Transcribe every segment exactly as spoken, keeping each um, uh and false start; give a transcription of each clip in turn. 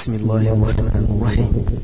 بسم الله الرحمن الرحيم.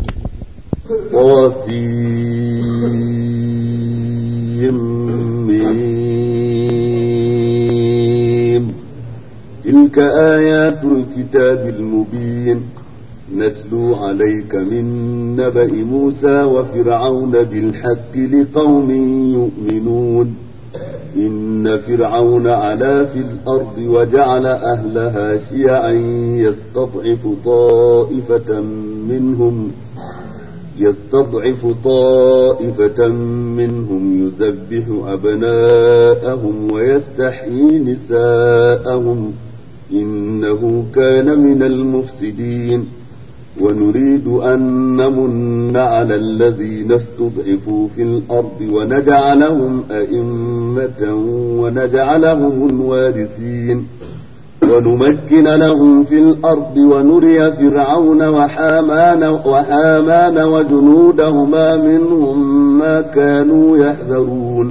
طاسيم تلك آيات الكتاب المبين نتلو عليك من نبأ موسى وفرعون بالحق لقوم يؤمنون إن فرعون علا في الأرض وجعل أهلها شيعا يستضعف طائفة منهم يستضعف طائفة منهم يذبح أبناءهم ويستحيي نساءهم إنه كان من المفسدين ونريد أن نمن على الذين استضعفوا في الأرض ونجعلهم أئمة ونجعلهم الوارثين ونمكن لهم في الأرض ونري فرعون وحامان, وحامان وجنودهما منهم ما كانوا يحذرون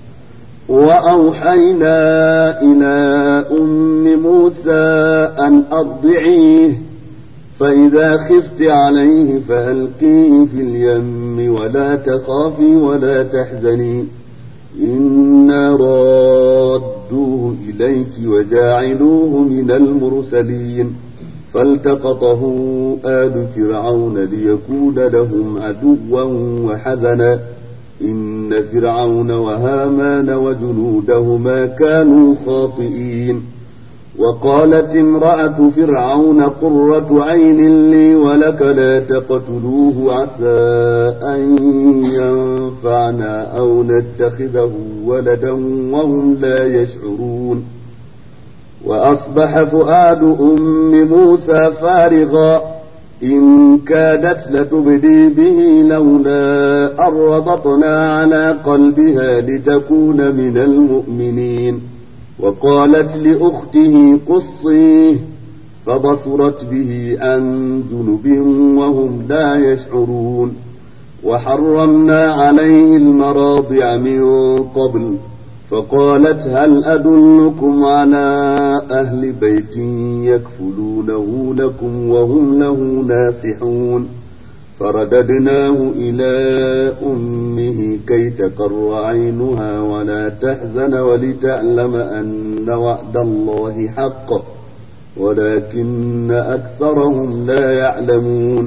وأوحينا إلى أم موسى أن أرضعيه فإذا خفت عليه فألقيه في اليم ولا تخافي ولا تحزني إنا رادوه إليك وجاعلوه من المرسلين فالتقطه آل فرعون ليكون لهم عدوا وحزنا إن فرعون وهامان وجنودهما كانوا خاطئين وقالت امرأة فرعون قرة عين لي ولك لا تقتلوه عسى أن ينفعنا أو نتخذه ولدا وهم لا يشعرون وأصبح فؤاد أم موسى فارغا إن كادت لتبدي به لولا أن ربطنا على قلبها لتكون من المؤمنين وقالت لأخته قصيه فبصرت به عن جنب وهم لا يشعرون وحرمنا عليه المراضع من قبل فقالت هل أدلكم على أهل بيت يكفلونه لكم وهم له ناصحون فرددناه إلى أمه كي تقر عينها ولا تحزن ولتعلم أن وعد الله حق ولكن أكثرهم لا يعلمون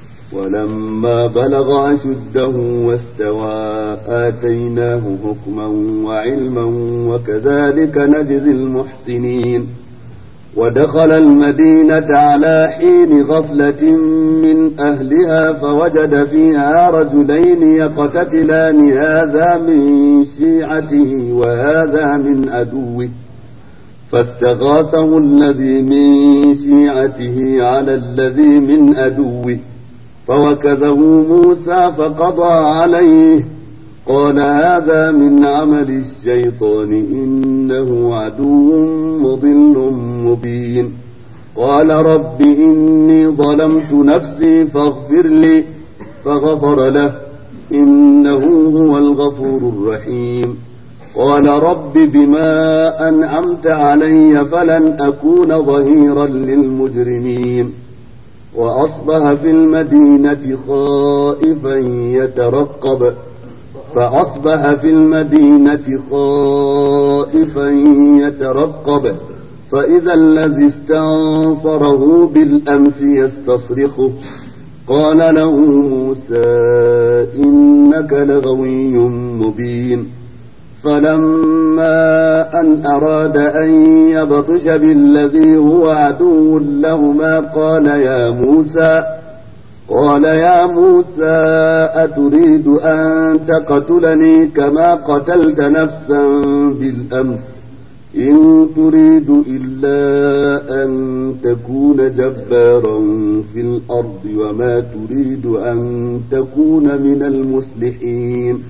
ولما بلغ أشده واستوى آتيناه حكما وعلما وكذلك نجزي المحسنين ودخل المدينة على حين غفلة من أهلها فوجد فيها رجلين يقتتلان هذا من شيعته وهذا من عدوه فاستغاثه الذي من شيعته على الذي من عدوه فوكزه موسى فقضى عليه قال هذا من عمل الشيطان إنه عدو مضل مبين قال رب إني ظلمت نفسي فاغفر لي فغفر له إنه هو الغفور الرحيم قال رب بما أنعمت علي فلن أكون ظهيرا للمجرمين وأصبح في المدينة خائفا يترقب فأصبح في المدينة خائفا يترقب فإذا الذي استنصره بالأمس يستصرخه قال له موسى إنك لغوي مبين فلما أن أراد أن يبطش بالذي هو عدو لهما قال يا موسى قال يا موسى أتريد أن تقتلني كما قتلت نفسا بالأمس إن تريد إلا أن تكون جبارا في الأرض وما تريد أن تكون من المصلحين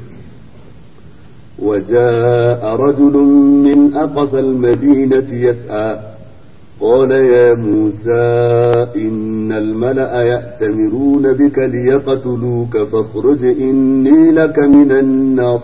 وجاء رجل من أقصى المدينة يسعى قال يا موسى إن الملأ يأتمرون بك ليقتلوك فاخرج إني لك من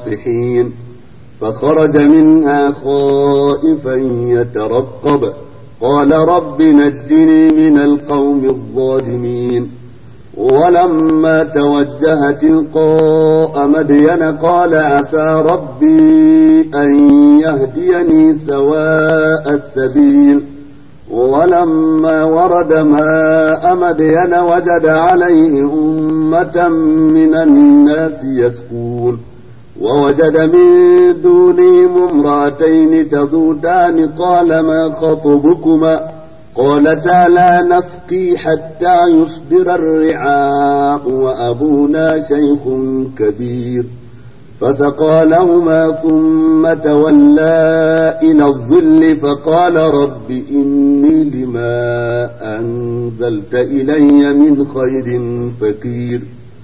الناصحين فخرج منها خائفا يترقب قال رب نجني من القوم الظالمين. ولما توجه تلقاء مدين قال عسى ربي أن يهديني سواء السبيل. ولما ورد ماء مدين وجد عليه أمة من الناس يسقون ووجد من دونهم امرأتين تذودان قال ما خطبكما قالتا لا نسقي حتى يصدر الرعاء وأبونا شيخ كبير فسقى لهما ثم تولى إلى الظل فقال رب إني لما أنزلت إلي من خير فقير.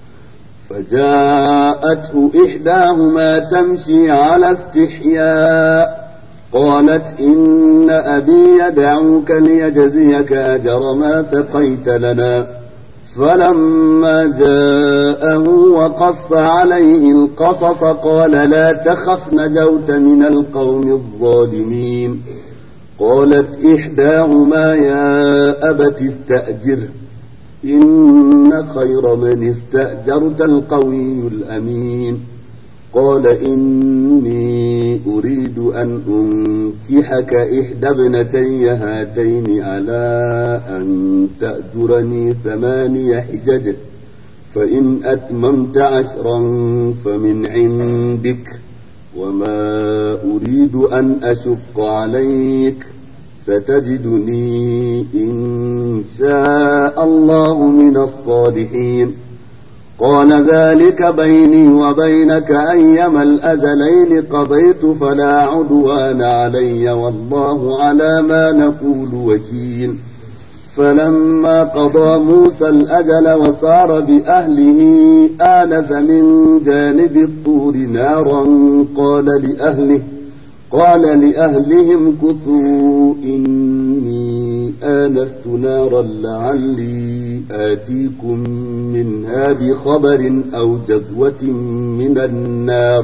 فجاءته إحداهما تمشي على استحياء قالت إن أبي يدعوك ليجزيك أجر ما سقيت لنا. فلما جاءه وقص عليه القصص قال لا تخف نجوت من القوم الظالمين. قالت إحداهما يا أبت استأجره إن خير من استأجرت القوي الأمين. قال إني أريد أن أنكحك إحدى ابنتي هاتين على أن تأجرني ثماني حجج فإن أتممت عشرا فمن عندك وما أريد أن أشق عليك ستجدني إن شاء الله من الصالحين. قال ذلك بيني وبينك أيما الأجلين قضيت فلا عدوان علي والله على ما نقول وكيل. فلما قضى موسى الأجل وسار بأهله آنس من جانب الطور نارا قال لأهله قال لأهلهم كثوا إني آنست نارا لعلي آتيكم منها بخبر أو جذوة من النار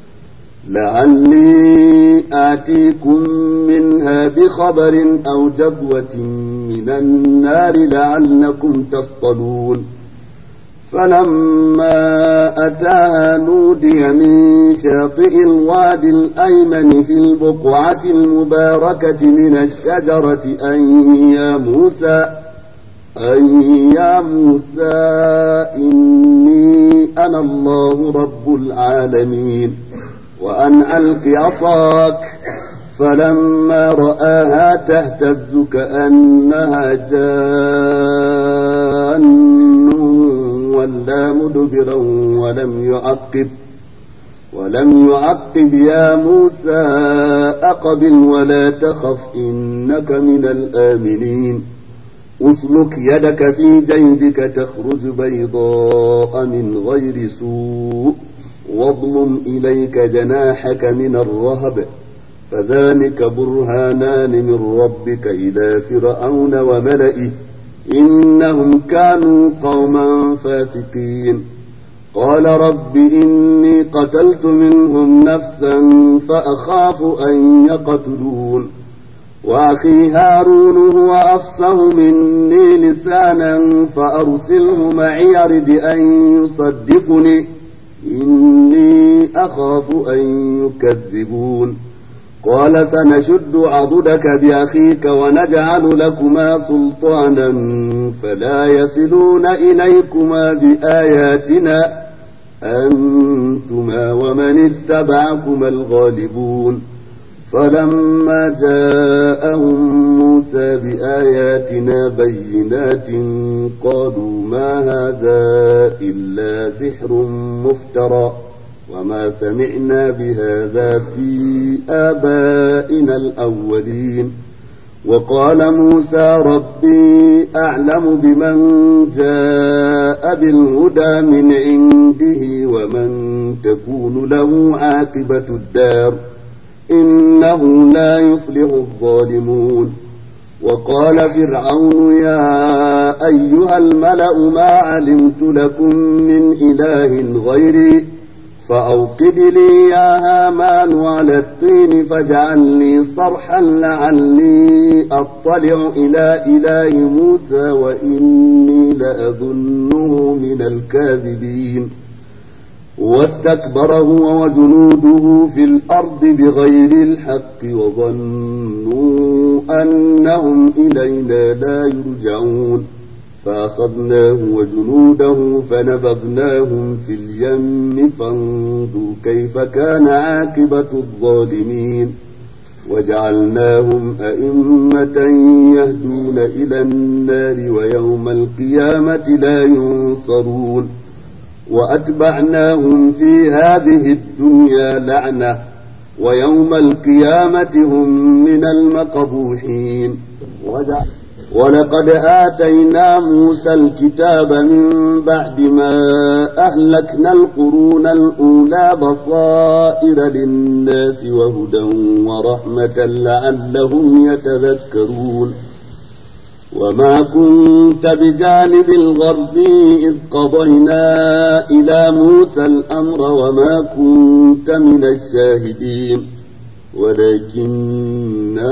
لعلي آتيكم منها بخبر أو جذوة من النار لعلكم تصطلون. فلما أتاها نودي من شاطئ الوادي الأيمن في البقعة المباركة من الشجرة أن يا موسى أن يا موسى إني أنا الله رب العالمين وأن ألق عصاك. فلما رآها تهتز كأنها جان ولا مدبرا ولم يعقب ولم يعقب يا موسى أقبل ولا تخف إنك من الآمنين. أسلك يدك في جيبك تخرج بيضاء من غير سوء واضمم إليك جناحك من الرهب فذلك برهانان من ربك إلى فرعون وملئه إنهم كانوا قوما فاسقين. قال رب إني قتلت منهم نفسا فأخاف أن يقتلون وأخي هارون هو أفصح مني لسانا فأرسله معي يرد أن يصدقني إني أخاف أن يكذبون. قال سنشد عضدك بأخيك ونجعل لكما سلطانا فلا يصلون إليكما بآياتنا أنتما ومن اتبعكما الغالبون. فلما جاءهم موسى بآياتنا بينات قالوا ما هذا إلا سحر مفترى وما سمعنا بهذا في آبائنا الأولين. وقال موسى ربي أعلم بمن جاء بالهدى من عنده ومن تكون له عاقبة الدار إنه لا يفلح الظالمون. وقال فرعون يا أيها الملأ ما علمت لكم من إله غيري فأوقد لي يا هامان على الطين فاجعل لي صرحا لعلي أطلع إلى إله موسى وإني لأظنه من الكاذبين واستكبر هو وجنوده في الأرض بغير الحق وظنوا أنهم إلينا لا يرجعون فأخذناه وجنوده فنبذناهم في اليم فانظر كيف كان عاقبة الظالمين وجعلناهم أئمة يهدون إلى النار ويوم القيامة لا ينصرون وأتبعناهم في هذه الدنيا لعنة ويوم القيامة هم من المقبوحين ولقد آتينا موسى الكتاب من بعد ما أهلكنا القرون الأولى بصائر للناس وهدى ورحمة لعلهم يتذكرون وما كنت بجانب الغربي إذ قضينا إلى موسى الأمر وما كنت من الشاهدين ولكننا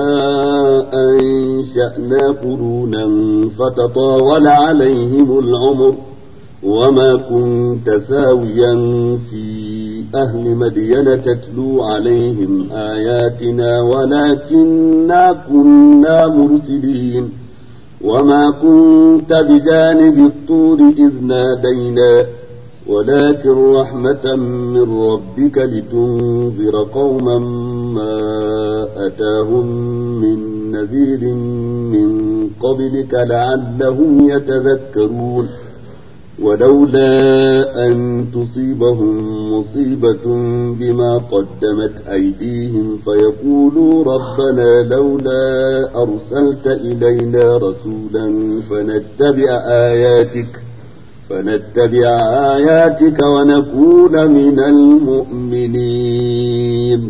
أنشأنا قرونا فتطاول عليهم العمر وما كنت ثاويا في أهل مدين تتلو عليهم آياتنا ولكننا كنا مرسلين وما كنت بجانب الطور إذ نادينا ولكن رحمة من ربك لتنذر قوما ما أتاهم من نذير من قبلك لعلهم يتذكرون ولولا أن تصيبهم مصيبة بما قدمت أيديهم فيقولوا ربنا لولا أرسلت إلينا رسولا فنتبع آياتك فنتبع آياتك ونكون من المؤمنين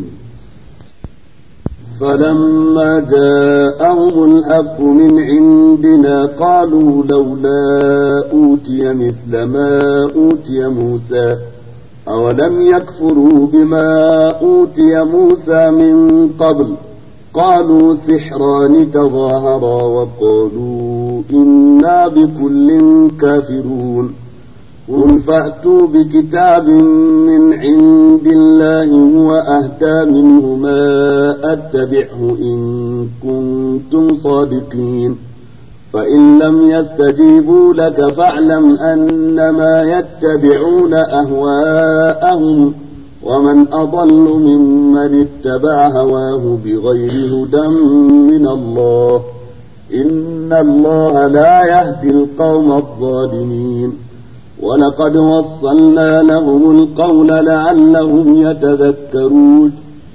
فلما جاءهم الحق من عندنا قالوا لولا أوتي مثل ما أوتي موسى أولم يكفروا بما أوتي موسى من قبل قالوا سحران تظاهرا وقالوا إنا بكل كافرون قل فأتوا بكتاب من عند الله هو أهدى منه ما أتبعه إن كنتم صادقين فإن لم يستجيبوا لك فاعلم أنما يتبعون أهواءهم ومن أضل ممن اتبع هواه بغير هدى من الله إن الله لا يهدي القوم الظالمين ولقد وصلنا لهم القول لعلهم يتذكرون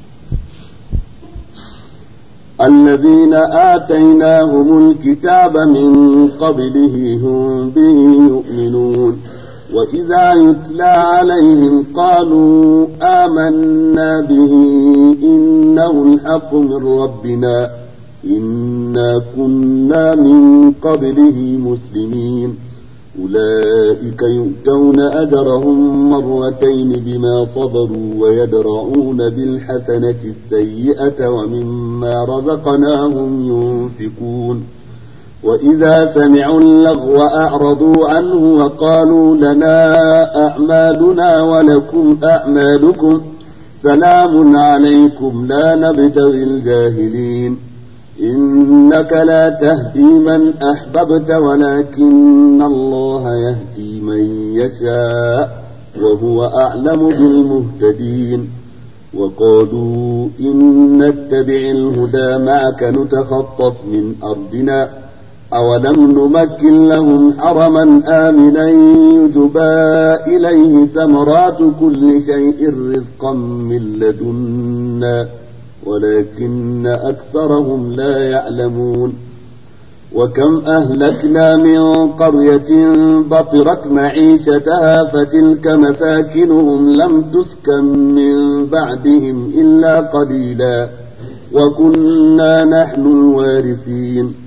الذين آتيناهم الكتاب من قبله هم به يؤمنون وإذا يتلى عليهم قالوا آمنا به إنه الحق من ربنا إنا كنا من قبله مسلمين أولئك يؤتون أجرهم مرتين بما صبروا ويدرؤون بالحسنة السيئة ومما رزقناهم ينفقون وإذا سمعوا اللغو أعرضوا عنه وقالوا لنا أعمالنا ولكم أعمالكم سلام عليكم لا نبتغي الجاهلين إنك لا تهدي من أحببت ولكن الله يهدي من يشاء وهو أعلم بالمهتدين وقالوا إن نتبع الهدى معك نتخطف من أرضنا أولم نمكن لهم حرما آمنا يجبى إليه ثمرات كل شيء رزقا من لدنا ولكن أكثرهم لا يعلمون وكم أهلكنا من قرية بطرت معيشتها فتلك مساكنهم لم تسكن من بعدهم إلا قليلا وكنا نحن الوارثين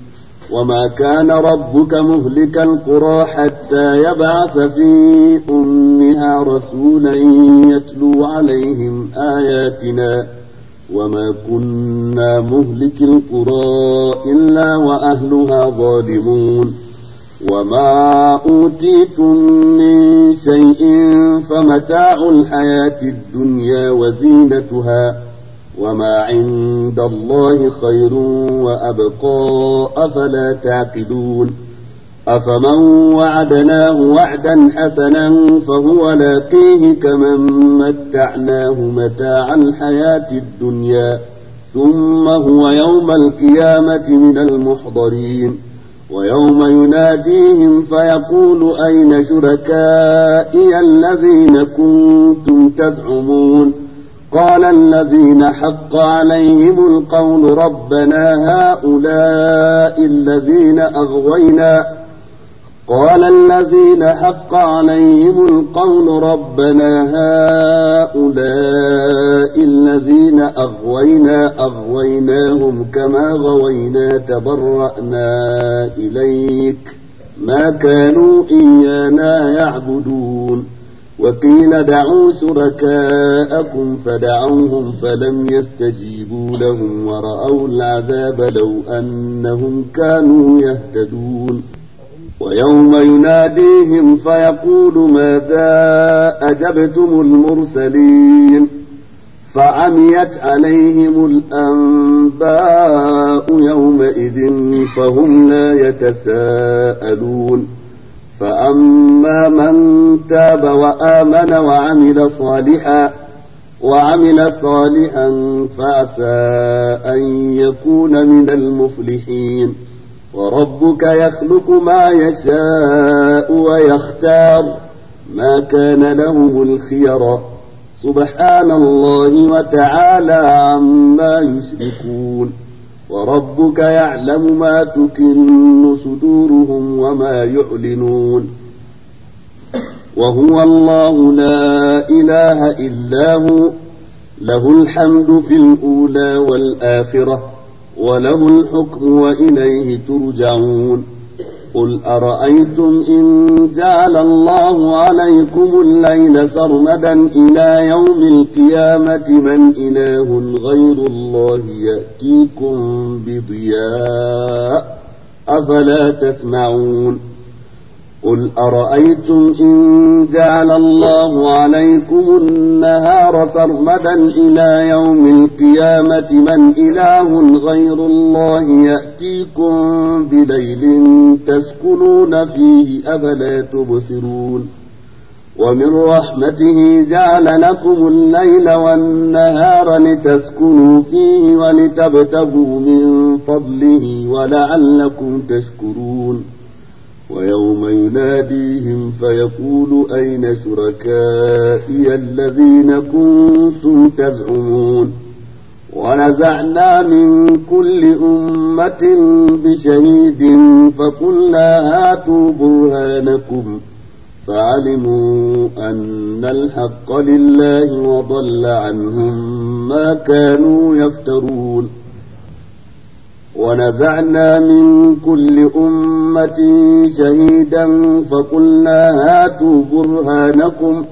وما كان ربك مهلك القرى حتى يبعث في أمها رسولا يتلو عليهم آياتنا وما كنا مهلك القرى إلا وأهلها ظالمون وما أوتيتم من شيء فمتاع الحياة الدنيا وزينتها وما عند الله خير وأبقى أفلا تعقلون أفمن وعدناه وعدا حسنا فهو لاقيه كمن متعناه متاع الحياة الدنيا ثم هو يوم القيامة من المحضرين ويوم يناديهم فيقول أين شركائي الذين كنتم تزعمون قال الذين حق عليهم القول ربنا هؤلاء الذين أغوينا قال الذين حق عليهم القول ربنا هؤلاء الذين أغوينا أغويناهم كما غوينا تبرأنا إليك ما كانوا إيانا يعبدون وقيل دعوا شركاءكم فدعوهم فلم يستجيبوا لهم ورأوا العذاب لو أنهم كانوا يهتدون ويوم يناديهم فيقول ماذا أجبتم المرسلين فعميت عليهم الأنباء يومئذ فهم لا يتساءلون فأما من تاب وآمن وعمل صالحا وعمل صالحا فعسى أن يكون من المفلحين وربك يخلق ما يشاء ويختار ما كان لهم الخيرة سبحان الله وتعالى عما يشركون وربك يعلم ما تكن صدورهم وما يعلنون وهو الله لا إله إلا هو له الحمد في الأولى والآخرة وله الحكم وإليه ترجعون قل أرأيتم إن جعل الله عليكم الليل سرمدا إلى يوم القيامة من إله غير الله يأتيكم بضياء أفلا تسمعون قل أرأيتم إن جعل الله عليكم النهار سرمدا إلى يوم القيامة من إله غير الله يأتيكم بليل تسكنون فيه أفلا تبصرون ومن رحمته جعل لكم الليل والنهار لتسكنوا فيه ولتبتغوا من فضله ولعلكم تشكرون ويوم يناديهم فيقول أين شركائي الذين كنتم تزعمون ونزعنا من كل أمة بشهيد فقلنا هاتوا برهانكم فعلموا أن الحق لله وضل عنهم ما كانوا يفترون ونزعنا من كل أمة شهيدا فقلنا هاتوا برهانكم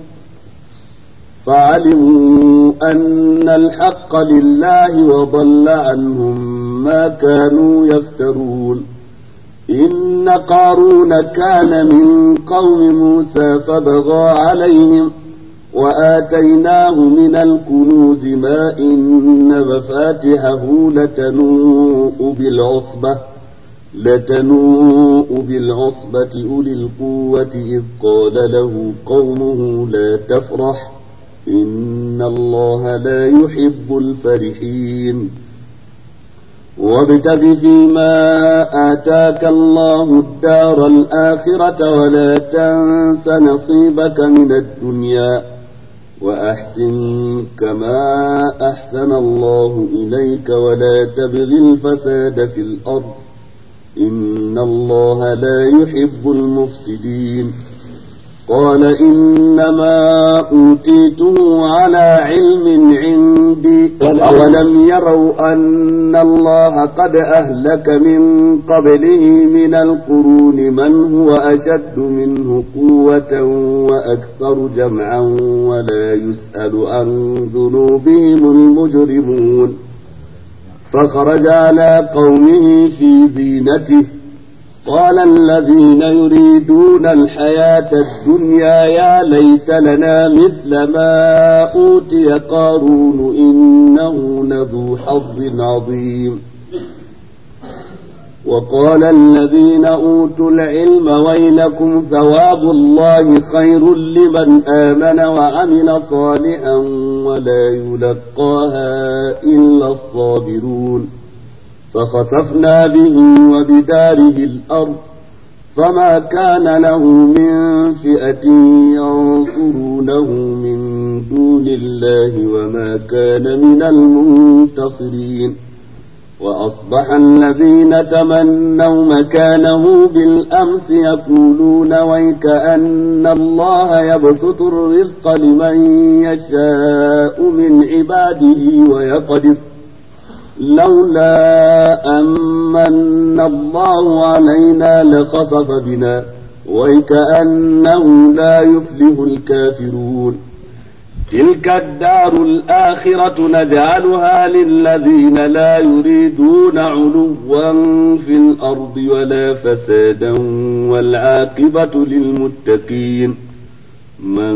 فعلموا أن الحق لله وضل عنهم ما كانوا يفترون إن قارون كان من قوم موسى فبغى عليهم وآتيناه من الكنوز ما إن مفاتحه لتنوء بالعصبة لتنوء بالعصبة أولي القوة إذ قال له قومه لا تفرح إن الله لا يحب الفرحين وابتغ فيما آتاك الله الدار الآخرة ولا تنس نصيبك من الدنيا وأحسن كما أحسن الله إليك ولا تبغ الفساد في الأرض إن الله لا يحب المفسدين قال إنما أوتيته على علم عندي أولم يروا أن الله قد أهلك من قبله من القرون من هو أشد منه قوة وأكثر جمعا ولا يسأل عن ذنوبهم المجرمون فخرج على قومه في زينته قال الذين يريدون الحياة الدنيا يا ليت لنا مثل ما أوتي قارون إنه لذو حظ عظيم وقال الذين أوتوا العلم ويلكم ثواب الله خير لمن آمن وعمل صالحا ولا يلقاها إلا الصابرون فخسفنا به وبداره الأرض فما كان له من فئة ينصرونه من دون الله وما كان من المنتصرين وأصبح الذين تمنوا مكانه بالأمس يقولون ويكأن الله يبسط الرزق لمن يشاء من عباده ويقدر لولا أمن الله علينا لخسف بنا ويكأنه لا يفلح الكافرون تلك الدار الآخرة نجعلها للذين لا يريدون علوا في الأرض ولا فسادا والعاقبة للمتقين من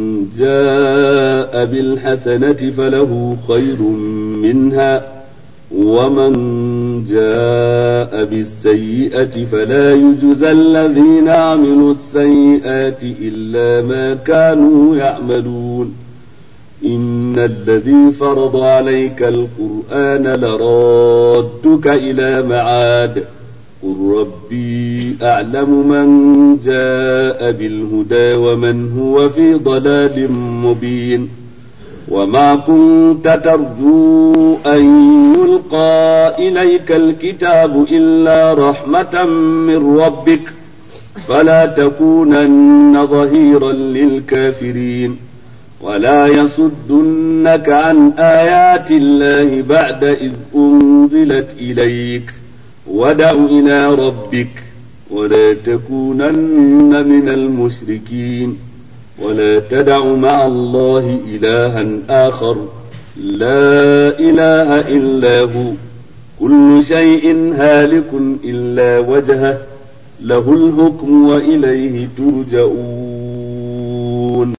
جاء بالحسنة فله خير منها ومن جاء بالسيئة فلا يجزى الذين عملوا السيئات إلا ما كانوا يعملون إن الذي فرض عليك القرآن لرادك إلى معاد قل ربي أعلم من جاء بالهدى ومن هو في ضلال مبين وما كنت ترجو أن يلقى إليك الكتاب إلا رحمة من ربك فلا تكونن ظهيرا للكافرين ولا يصدنك عن آيات الله بعد إذ أنزلت إليك ودع إلى ربك ولا تكونن من المشركين ولا تدع مع الله إلها آخر لا إله إلا هو كل شيء هالك إلا وجهه له الحكم وإليه ترجعون